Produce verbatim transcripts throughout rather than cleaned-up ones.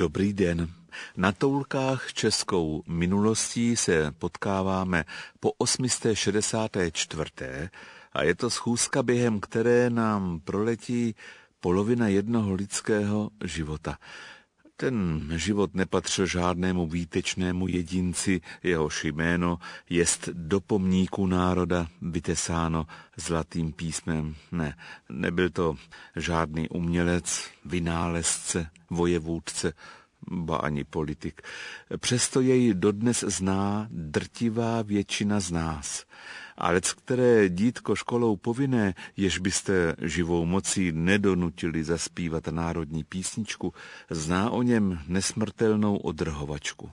Dobrý den. Na toulkách českou minulostí se potkáváme po osmisté šedesáté čtvrté a je to schůzka, během které nám proletí polovina jednoho lidského života. Ten život nepatřil žádnému výtečnému jedinci, jehož jméno jest do pomníku národa vytesáno zlatým písmem. Ne, nebyl to žádný umělec, vynálezce, vojevůdce, ba ani politik. Přesto jej dodnes zná drtivá většina z nás. Ale z které dítko školou povinné, jež byste živou mocí nedonutili zaspívat národní písničku, zná o něm nesmrtelnou odrhovačku.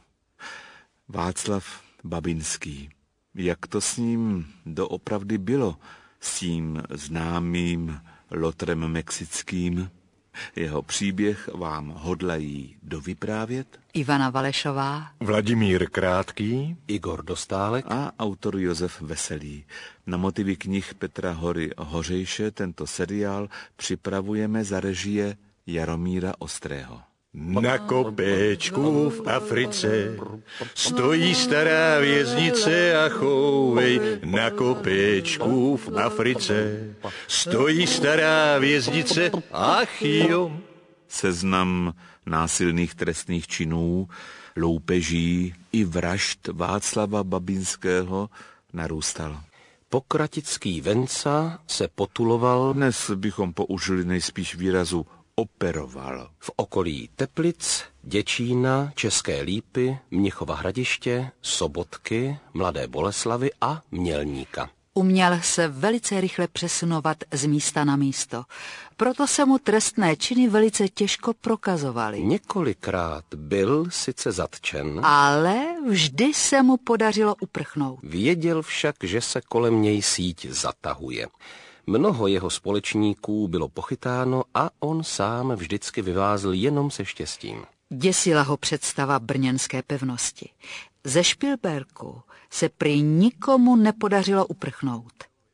Václav Babinský. Jak to s ním doopravdy bylo, s tím známým lotrem mexickým? Jeho příběh vám hodlají dovyprávět Ivana Valešová, Vladimír Krátký, Igor Dostálek a autor Josef Veselý. Na motivy knih Petra Hory Hořejše tento seriál připravujeme za režie Jaromíra Ostrého. Na kopečku v Africe stojí stará věznice a chouvej. Na kopečku v Africe stojí stará věznice, ach jo. Seznam násilných trestných činů, loupeží i vražd Václava Babinského narůstal. Pokratický Venca se potuloval. Dnes bychom použili nejspíš výrazu operoval. V okolí Teplic, Děčína, České Lípy, Mnichova Hradiště, Sobotky, Mladé Boleslavy a Mělníka. Uměl se velice rychle přesunovat z místa na místo. Proto se mu trestné činy velice těžko prokazovaly. Několikrát byl sice zatčen, Ale vždy se mu podařilo uprchnout. věděl však, že se kolem něj síť zatahuje. Mnoho jeho společníků bylo pochytáno a on sám vždycky vyvázl jenom se štěstím. Děsila ho představa brněnské pevnosti. Ze Špilberku se prý nikomu nepodařilo uprchnout.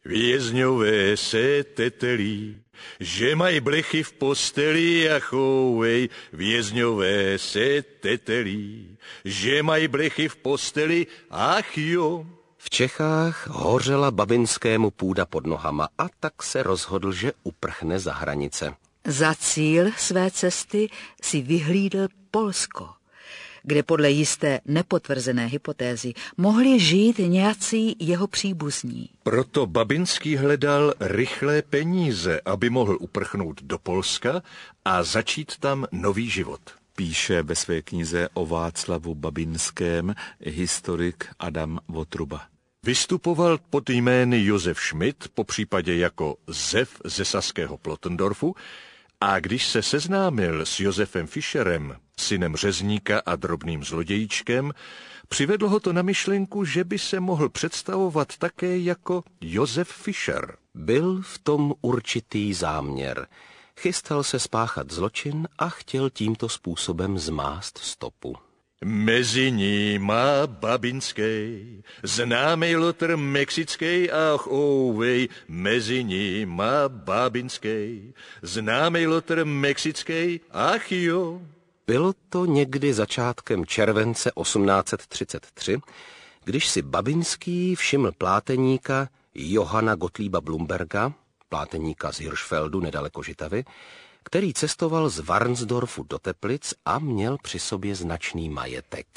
Vězňové se tetelí, že mají blechy v posteli a chouvej. Vězňové se tetelí, že mají blechy v posteli, ach jo. V Čechách hořela Babinskému půda pod nohama a tak se rozhodl, že uprchne za hranice. Za cíl své cesty si vyhlídl Polsko, kde podle jisté nepotvrzené hypotézy mohli žít nějací jeho příbuzní. Proto Babinský hledal rychlé peníze, aby mohl uprchnout do Polska a začít tam nový život. Píše ve své knize o Václavu Babinském historik Adam Votruba. Vystupoval pod jmény Josef Schmidt, popřípadě jako Zev ze saského Plotendorfu, a když se seznámil s Josefem Fischerem, synem řezníka a drobným zlodějíčkem, přivedlo ho to na myšlenku, že by se mohl představovat také jako Josef Fischer. Byl v tom určitý záměr. Chystal se spáchat zločin a chtěl tímto způsobem zmást stopu. Mezi nima Babinský, známý lotr mexický, ach ouvej. Mezi nima Babinský, známý lotr mexický, ach jo. Bylo to někdy začátkem července osmnáct set třicet tři, když si Babinský všiml pláteníka Johana Gottlieba Blumberga, pláteníka z Hirschfeldu nedaleko Žitavy, který cestoval z Varnsdorfu do Teplic a měl při sobě značný majetek.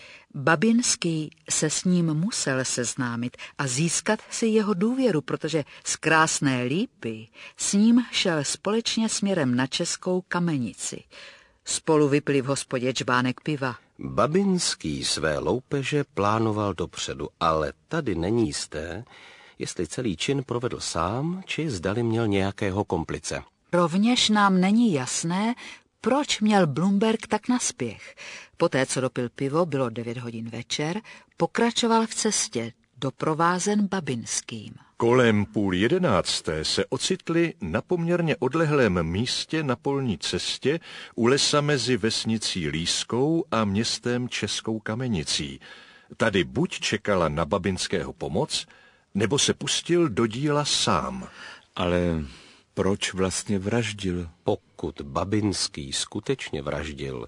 Babinský se s ním musel seznámit a získat si jeho důvěru, protože z Krásné Lípy s ním šel společně směrem na Českou Kamenici. Spolu vypili v hospodě džbánek piva. Babinský své loupeže plánoval dopředu, ale tady není jisté, jestli celý čin provedl sám, či zdali měl nějakého komplice. Rovněž nám není jasné, proč měl Blumberg tak naspěch. Poté, co dopil pivo, bylo devět hodin večer, pokračoval v cestě, doprovázen Babinským. Kolem půl jedenácté se ocitli na poměrně odlehlém místě na polní cestě u lesa mezi vesnicí Lískou a městem Českou Kamenicí. Tady buď čekala na Babinského pomoc, nebo se pustil do díla sám. Ale proč vlastně vraždil? Pokud Babinský skutečně vraždil,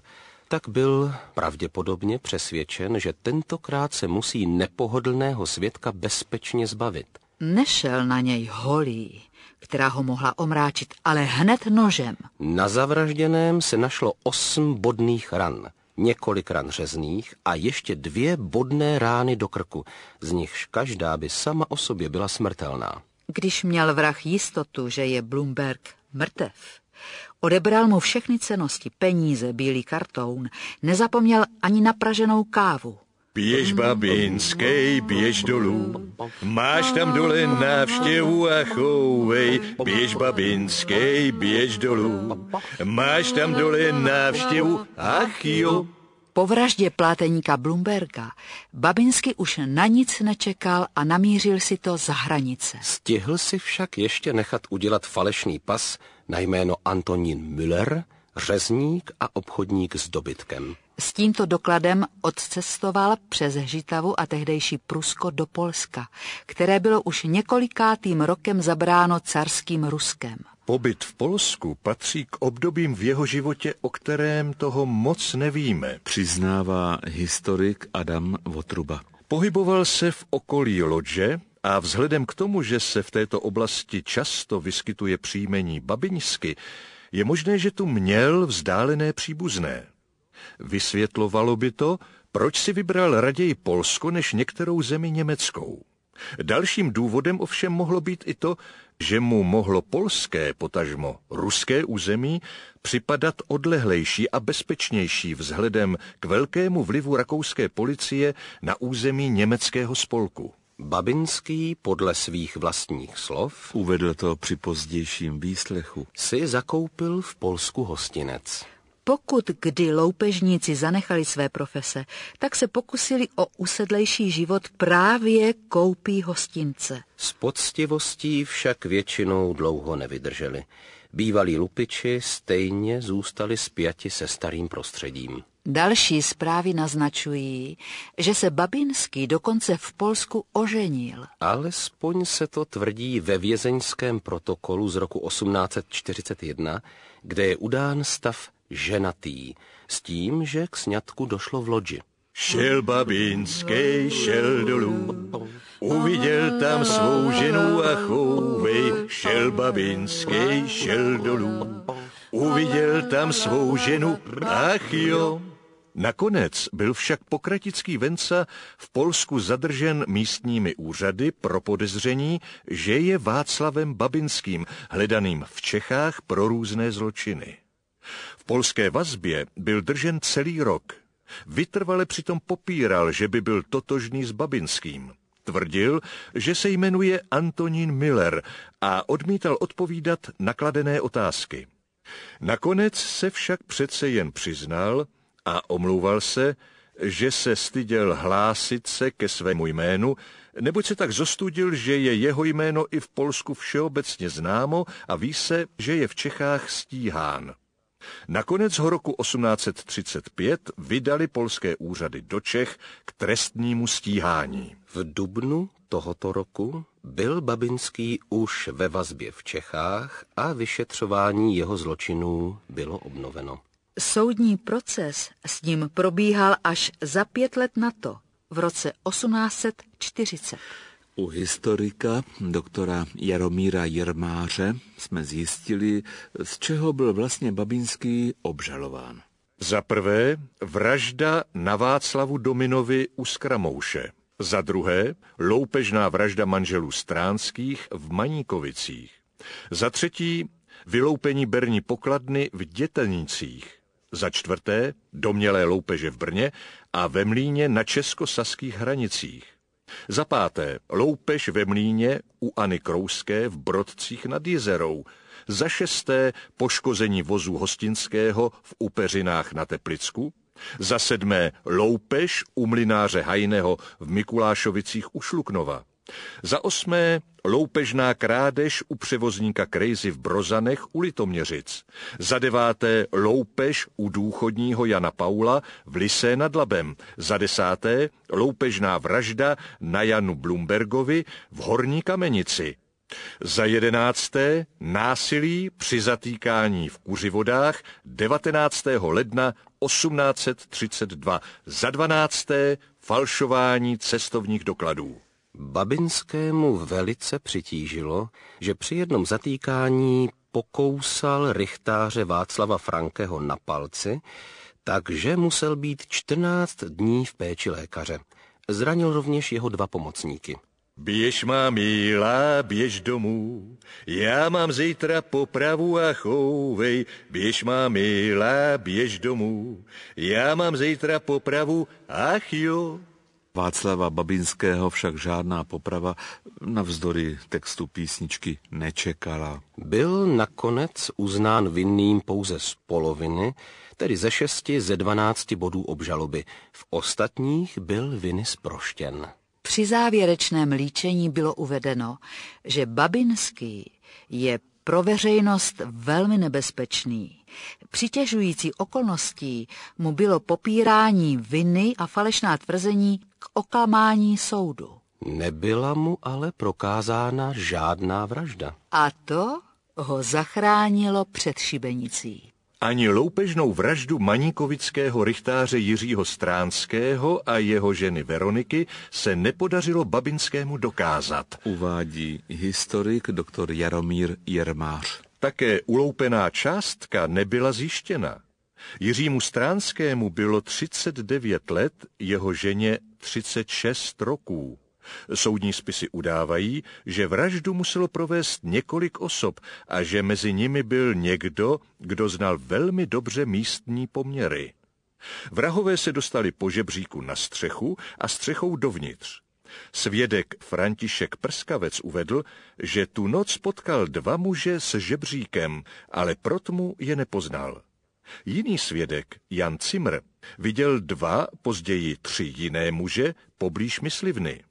tak byl pravděpodobně přesvědčen, že tentokrát se musí nepohodlného svědka bezpečně zbavit. Nešel na něj holí, která ho mohla omráčit, ale hned nožem. Na zavražděném se našlo osm bodných ran, několik ran řezných a ještě dvě bodné rány do krku, z nichž každá by sama o sobě byla smrtelná. Když měl vrah jistotu, že je Blumberg mrtev, odebral mu všechny cennosti, peníze, bílý kartoun, nezapomněl ani na praženou kávu. Běž, Babinskej, běž dolů, máš tam dole návštěvu a chouvej. Běž, Babinskej, běž dolů, máš tam dole návštěvu, ach jo. Po vraždě pláteníka Blumberga Babinsky už na nic nečekal a namířil si to za hranice. Stihl si však ještě nechat udělat falešný pas na jméno Antonín Müller, řezník a obchodník s dobytkem. S tímto dokladem odcestoval přes Žitavu a tehdejší Prusko do Polska, které bylo už několikátým rokem zabráno carským Ruskem. Pobyt v Polsku patří k obdobím v jeho životě, o kterém toho moc nevíme, přiznává historik Adam Votruba. Pohyboval se v okolí Lodže a vzhledem k tomu, že se v této oblasti často vyskytuje příjmení Babiňsky, je možné, že tu měl vzdálené příbuzné. Vysvětlovalo by to, proč si vybral raději Polsko než některou zemi německou. Dalším důvodem ovšem mohlo být i to, že mu mohlo polské, potažmo ruské území připadat odlehlejší a bezpečnější vzhledem k velkému vlivu rakouské policie na území německého spolku. Babinský podle svých vlastních slov, uvedl to při pozdějším výslechu, si zakoupil v Polsku hostinec. Pokud kdy loupežníci zanechali své profese, tak se pokusili o usedlejší život právě koupí hostince. S poctivostí však většinou dlouho nevydrželi. Bývalí lupiči stejně zůstali spjati se starým prostředím. Další zprávy naznačují, že se Babinský dokonce v Polsku oženil. Alespoň se to tvrdí ve vězeňském protokolu z roku osmnáct set čtyřicet jedna, kde je udán stav ženatý, s tím, že k sňatku došlo v Lodži. Šel Babinskej, šel dolů, uviděl tam svou ženu a chouvej. Šel Babinskej, šel dolů, uviděl tam svou ženu, ach jo. Nakonec byl však pokratický Venca v Polsku zadržen místními úřady pro podezření, že je Václavem Babinským, hledaným v Čechách pro různé zločiny. V polské vazbě byl držen celý rok. Vytrvale přitom popíral, že by byl totožný s Babinským. Tvrdil, že se jmenuje Antonín Müller a odmítal odpovídat na kladené otázky. Nakonec se však přece jen přiznal a omlouval se, že se styděl hlásit se ke svému jménu, neboť se tak zostudil, že je jeho jméno i v Polsku všeobecně známo a ví se, že je v Čechách stíhán. Nakonec ho roku osmnáct set třicet pět vydali polské úřady do Čech k trestnímu stíhání. V dubnu tohoto roku byl Babinský už ve vazbě v Čechách a vyšetřování jeho zločinů bylo obnoveno. Soudní proces s ním probíhal až za pět let na to, v roce osmnáct set čtyřicet. U historika doktora Jaromíra Jermáře jsme zjistili, z čeho byl vlastně Babinský obžalován. Za prvé vražda na Václavu Dominovi u Skramouše. Za druhé loupežná vražda manželů Stránských v Maníkovicích. Za třetí vyloupení berní pokladny v Dětenicích. Za čtvrté domnělé loupeže v Brně a ve Mlýně na českosaských hranicích. Za páté loupež ve Mlýně u Anny Krouské v Brodcích nad Jizerou. Za šesté poškození vozu hostinského v Upeřinách na Teplicku. Za sedmé loupež u mlynáře Hajného v Mikulášovicích u Šluknova. Za osmé loupežná krádež u převozníka Krejzy v Brozanech u Litoměřic. Za deváté loupež u důchodního Jana Paula v Lysé nad Labem. Za desáté loupežná vražda na Janu Blumbergovi v Horní Kamenici. Za jedenácté násilí při zatýkání v Kuřivodách devatenáctého ledna osmnáct set třicet dva. Za dvanácté falšování cestovních dokladů. Babinskému velice přitížilo, že při jednom zatýkání pokousal rychtáře Václava Frankeho na palci, takže musel být čtrnáct dní v péči lékaře. Zranil rovněž jeho dva pomocníky. Běž, má milá, běž domů, já mám zítra popravu a chouvej. Běž, má milá, běž domů, já mám zítra popravu, ach jo. Václava Babinského však žádná poprava navzdory textu písničky nečekala. Byl nakonec uznán vinným pouze z poloviny, tedy ze šesti ze dvanácti bodů obžaloby. V ostatních byl viny zproštěn. Při závěrečném líčení bylo uvedeno, že Babinský je pro veřejnost velmi nebezpečný. Přitěžující okolností mu bylo popírání viny a falešná tvrzení k oklamání soudu. Nebyla mu ale prokázána žádná vražda. A to ho zachránilo před šibenicí. Ani loupežnou vraždu maníkovického rychtáře Jiřího Stránského a jeho ženy Veroniky se nepodařilo Babinskému dokázat. Uvádí historik doktor Jaromír Jermář. Také uloupená částka nebyla zjištěna. Jiřímu Stránskému bylo třicet devět let, jeho ženě třicet šest roků. Soudní spisy udávají, že vraždu muselo provést několik osob a že mezi nimi byl někdo, kdo znal velmi dobře místní poměry. Vrahové se dostali po žebříku na střechu a střechou dovnitř. Svědek František Prskavec uvedl, že tu noc potkal dva muže s žebříkem, ale protmu je nepoznal. Jiný svědek, Jan Cimr, viděl dva, později tři jiné muže poblíž myslivny.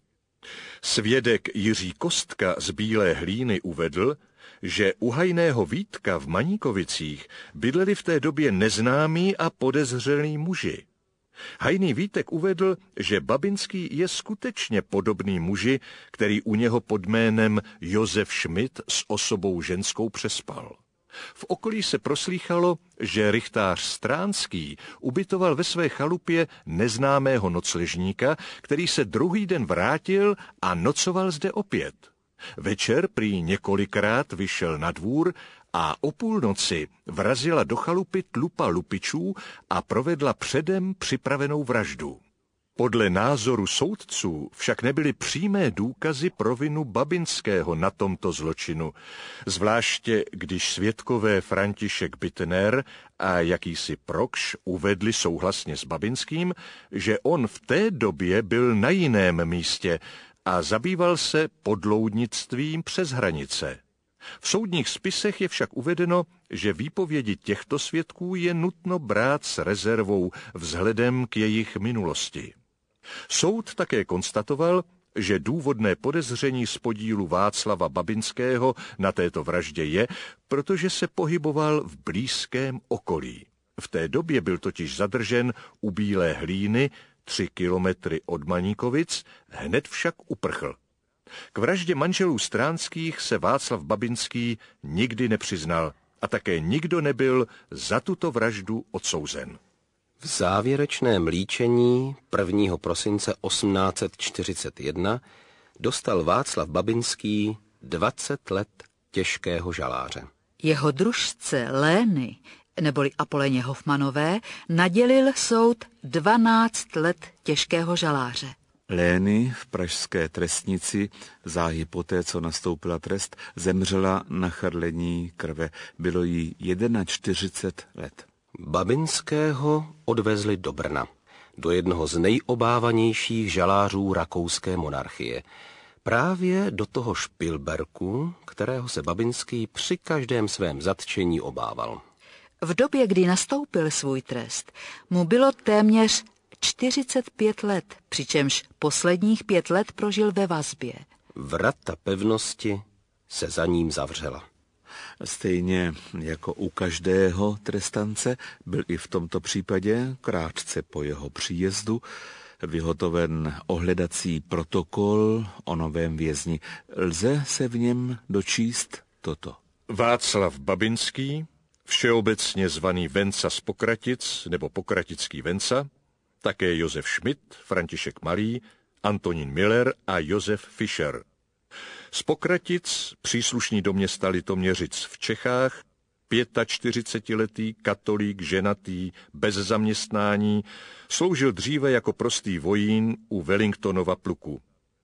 Svědek Jiří Kostka z Bílé Hlíny uvedl, že u hajného Vítka v Maníkovicích bydleli v té době neznámí a podezřelí muži. Hajný Vítek uvedl, že Babinský je skutečně podobný muži, který u něho pod jménem Josef Schmidt s osobou ženskou přespal. V okolí se proslýchalo, že rychtář Stránský ubytoval ve své chalupě neznámého nocležníka, který se druhý den vrátil a nocoval zde opět. Večer prý několikrát vyšel na dvůr a o půlnoci vrazila do chalupy tlupa lupičů a provedla předem připravenou vraždu. Podle názoru soudců však nebyly přímé důkazy pro vinu Babinského na tomto zločinu, zvláště když svědkové František Bittner a jakýsi Prokš uvedli souhlasně s Babinským, že on v té době byl na jiném místě a zabýval se podloudnictvím přes hranice. V soudních spisech je však uvedeno, že výpovědi těchto svědků je nutno brát s rezervou vzhledem k jejich minulosti. Soud také konstatoval, že důvodné podezření z podílu Václava Babinského na této vraždě je, protože se pohyboval v blízkém okolí. V té době byl totiž zadržen u Bílé Hlíny, tři kilometry od Maníkovic, hned však uprchl. K vraždě manželů Stránských se Václav Babinský nikdy nepřiznal a také nikdo nebyl za tuto vraždu odsouzen. V závěrečném líčení prvního prosince osmnáct set čtyřicet jedna dostal Václav Babinský dvacet let těžkého žaláře. Jeho družce Lény, neboli Apoléně Hofmanové, nadělil soud dvanáct let těžkého žaláře. Lény v pražské trestnici záhy poté, co nastoupila trest, zemřela na charlení krve. Bylo jí čtyřicet jedna let. Babinského odvezli do Brna, do jednoho z nejobávanějších žalářů rakouské monarchie. Právě do toho Špilberku, kterého se Babinský při každém svém zatčení obával. V době, kdy nastoupil svůj trest, mu bylo téměř čtyřicet pět let, přičemž posledních pět let prožil ve vazbě. Vrata pevnosti se za ním zavřela. Stejně jako u každého trestance byl i v tomto případě, krátce po jeho příjezdu, vyhotoven ohledací protokol o novém vězni. Lze se v něm dočíst toto. Václav Babinský, všeobecně zvaný Venca z Pokratic nebo Pokratický Venca, také Josef Schmidt, František Malý, Antonín Miller a Josef Fischer. Z Pokratic příslušný do města Litoměřic v Čechách, čtyřicetiletý katolík, ženatý, bez zaměstnání, sloužil dříve jako prostý vojín u Wellingtonova pluku.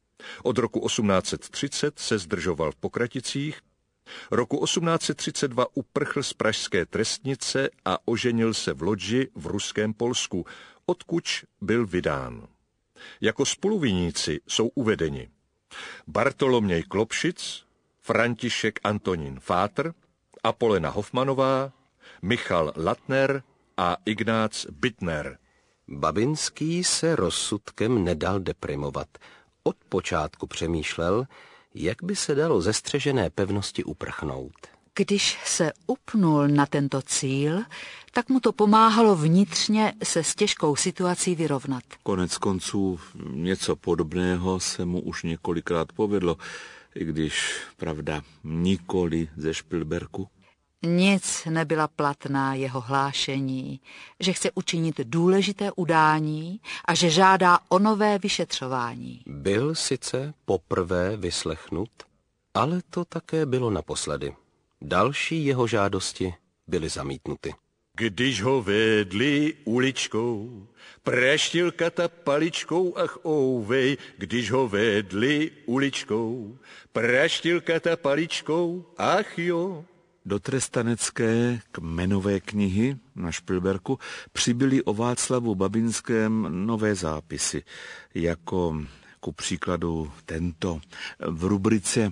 Od roku osmnáct set třicet se zdržoval v Pokraticích, roku osmnáct set třicet dva uprchl z pražské trestnice a oženil se v Lodži v ruském Polsku, odkuď byl vydán. Jako spoluviníci jsou uvedeni Bartoloměj Klopšic, František Antonín Fátr, Apolena Hofmanová, Michal Latner a Ignác Bittner. Babinský se rozsudkem nedal deprimovat. Od počátku přemýšlel, jak by se dalo ze střežené pevnosti uprchnout. Když se upnul na tento cíl, tak mu to pomáhalo vnitřně se s těžkou situací vyrovnat. Konec konců něco podobného se mu už několikrát povedlo, i když, pravda, nikoli ze Špilberku. Nic nebyla platná jeho hlášení, že chce učinit důležité udání a že žádá o nové vyšetřování. Byl sice poprvé vyslechnut, ale to také bylo naposledy. Další jeho žádosti byly zamítnuty. Když ho vedli uličkou, preštil kata paličkou, ach ouvej, když ho vedli uličkou, preštil kata paličkou, ach jo. Do trestanecké kmenové knihy na Špilberku přibyly o Václavu Babinském nové zápisy, jako ku příkladu tento v rubrice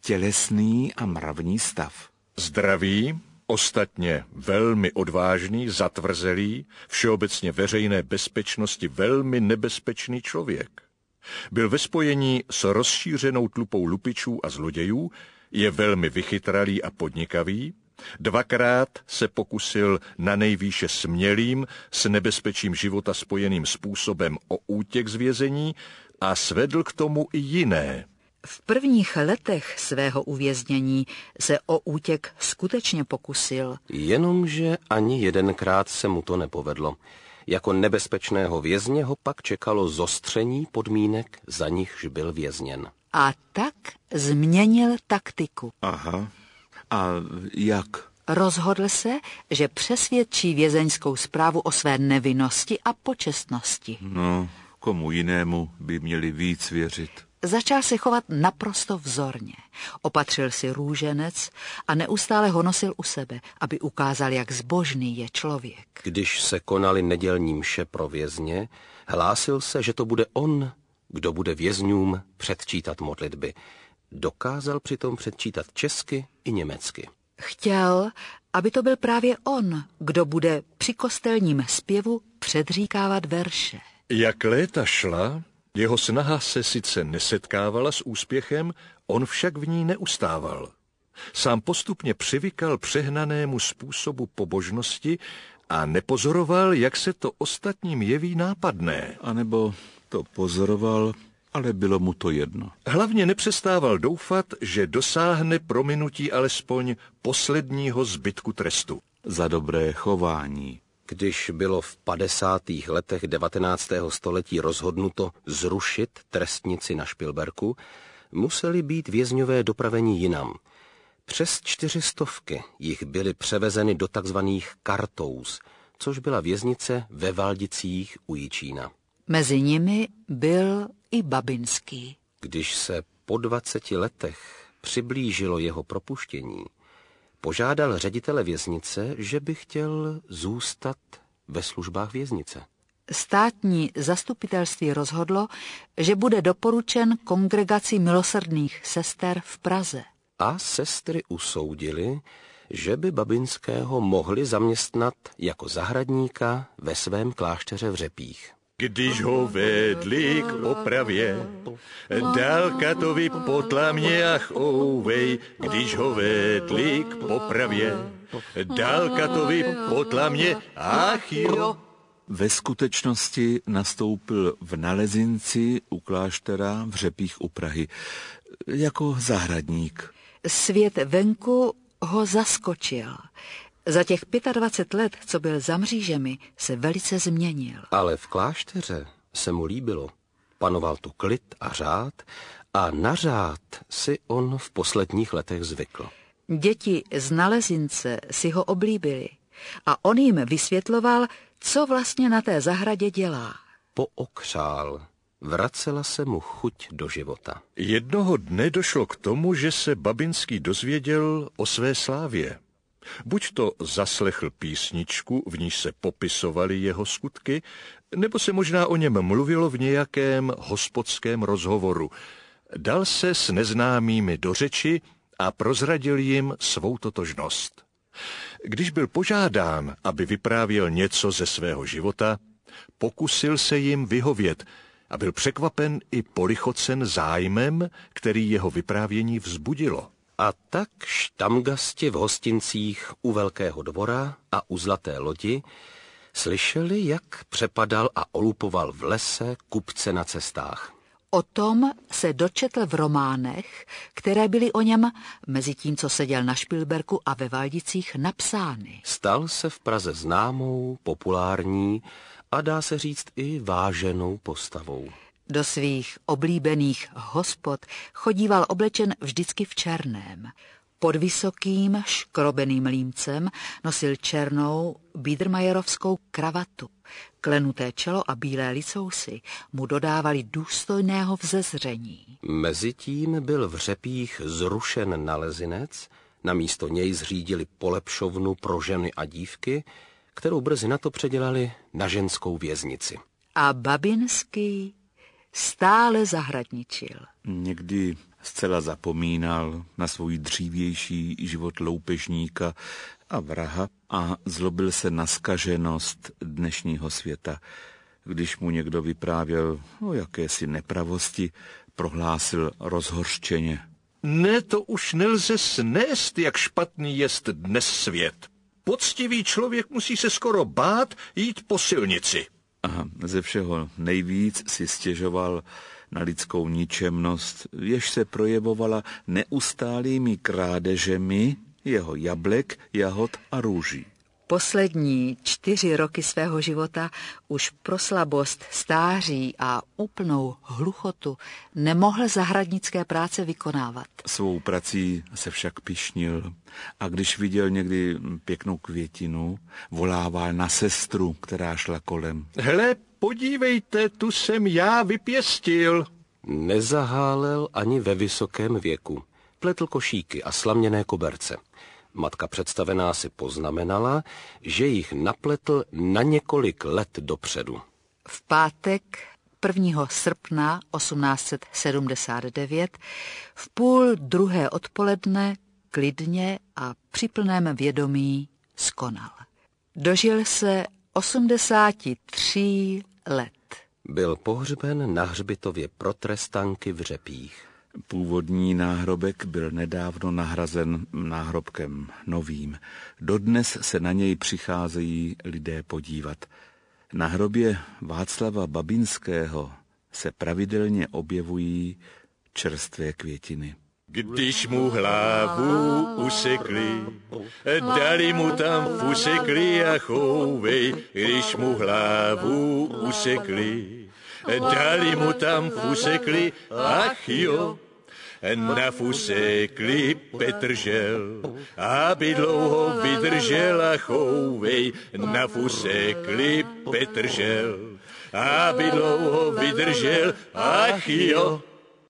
Tělesný a mravní stav. Zdravý, ostatně velmi odvážný, zatvrzelý, všeobecně veřejné bezpečnosti velmi nebezpečný člověk. Byl ve spojení s rozšířenou tlupou lupičů a zlodějů, je velmi vychytralý a podnikavý, dvakrát se pokusil na nejvýše smělým, s nebezpečím života spojeným způsobem o útěk z vězení a svedl k tomu i jiné. V prvních letech svého uvěznění se o útěk skutečně pokusil. Jenomže ani jedenkrát se mu to nepovedlo. Jako nebezpečného vězně ho pak čekalo zostření podmínek, za nichž byl vězněn. A tak změnil taktiku. Aha. A jak? Rozhodl se, že přesvědčí vězeňskou správu o své nevinnosti a počestnosti. No, komu jinému by měli víc věřit. Začal se chovat naprosto vzorně. Opatřil si růženec a neustále ho nosil u sebe, aby ukázal, jak zbožný je člověk. Když se konaly nedělní mše pro vězně, hlásil se, že to bude on, kdo bude vězňům předčítat modlitby. Dokázal přitom předčítat česky i německy. Chtěl, aby to byl právě on, kdo bude při kostelním zpěvu předříkávat verše. Jak léta šla, jeho snaha se sice nesetkávala s úspěchem, on však v ní neustával. Sám postupně přivykal přehnanému způsobu pobožnosti a nepozoroval, jak se to ostatním jeví nápadné. A nebo to pozoroval, ale bylo mu to jedno. Hlavně nepřestával doufat, že dosáhne prominutí alespoň posledního zbytku trestu. Za dobré chování. Když bylo v padesátých letech devatenáctého století rozhodnuto zrušit trestnici na Špilberku, museli být vězňové dopraveni jinam. Přes čtyři stovky jich byly převezeny do takzvaných kartous, což byla věznice ve Valdicích u Jičína. Mezi nimi byl i Babinský. Když se po dvaceti letech přiblížilo jeho propuštění, požádal ředitele věznice, že by chtěl zůstat ve službách věznice. Státní zastupitelství rozhodlo, že bude doporučen kongregaci milosrdných sester v Praze. A sestry usoudily, že by Babinského mohli zaměstnat jako zahradníka ve svém klášteře v Řepích. Když ho vedli k opravě, dal katovi potlamě, ach ouvej, když ho vedli k popravě, dal katovi potlamě, ach jo. Ve skutečnosti nastoupil v Nalezinci u kláštera v Řepích u Prahy jako zahradník. Svět venku ho zaskočil. Za těch dvacet pět let, co byl za mřížemi, se velice změnil. Ale v klášteře se mu líbilo. Panoval tu klid a řád a na řád si on v posledních letech zvykl. Děti z Nalezince si ho oblíbili a on jim vysvětloval, co vlastně na té zahradě dělá. Pookřál. Vracela se mu chuť do života. Jednoho dne došlo k tomu, že se Babinský dozvěděl o své slávě. Buď to zaslechl písničku, v níž se popisovaly jeho skutky, nebo se možná o něm mluvilo v nějakém hospodském rozhovoru. Dal se s neznámými do řeči a prozradil jim svou totožnost. Když byl požádán, aby vyprávěl něco ze svého života, pokusil se jim vyhovět a byl překvapen i polichocen zájmem, který jeho vyprávění vzbudilo. A tak štamgasti v hostincích u Velkého dvora a u Zlaté lodi slyšeli, jak přepadal a olupoval v lese kupce na cestách. O tom se dočetl v románech, které byly o něm, mezi tím, co seděl na Špilberku a ve Valdicích, napsány. Stal se v Praze známou, populární a dá se říct i váženou postavou. Do svých oblíbených hospod chodíval oblečen vždycky v černém. Pod vysokým škrobeným límcem nosil černou biedermajerovskou kravatu. Klenuté čelo a bílé licousy mu dodávali důstojného vzezření. Mezitím byl v Řepích zrušen Nalezinec, namísto něj zřídili polepšovnu pro ženy a dívky, kterou brzy na to předělali na ženskou věznici. A Babinský stále zahradničil. Někdy zcela zapomínal na svůj dřívější život loupežníka a vraha a zlobil se na zkaženost dnešního světa. Když mu někdo vyprávěl o jakési nepravosti, prohlásil rozhořčeně: Ne, to už nelze snést, jak špatný jest dnes svět. Poctivý člověk musí se skoro bát jít po silnici. A ze všeho nejvíc si stěžoval na lidskou ničemnost, jež se projevovala neustálými krádežemi jeho jablek, jahod a růží. Poslední čtyři roky svého života už pro slabost, stáří a úplnou hluchotu nemohl zahradnické práce vykonávat. Svou prací se však pyšnil a když viděl někdy pěknou květinu, volával na sestru, která šla kolem. Hle, podívejte, tu jsem já vypěstil. Nezahálel ani ve vysokém věku. Pletl košíky a slaměné koberce. Matka představená si poznamenala, že jich napletl na několik let dopředu. V pátek prvního srpna osmnáct set sedmdesát devět v půl druhé odpoledne klidně a při plném vědomí skonal. Dožil se osmdesáti tří let. Byl pohřben na hřbitově protestantky v Řepích. Původní náhrobek byl nedávno nahrazen náhrobkem novým. Dodnes se na něj přicházejí lidé podívat. Na hrobě Václava Babinského se pravidelně objevují čerstvé květiny. Když mu hlavu usekli, dali mu tam fusekli a chouvej. Když mu hlavu usekli, dali mu tam fusekli, ach jo. Nafusekli Petržel, aby dlouho vydržel a chouvej. Nafusekli Petržel, aby dlouho vydržel, ach jo.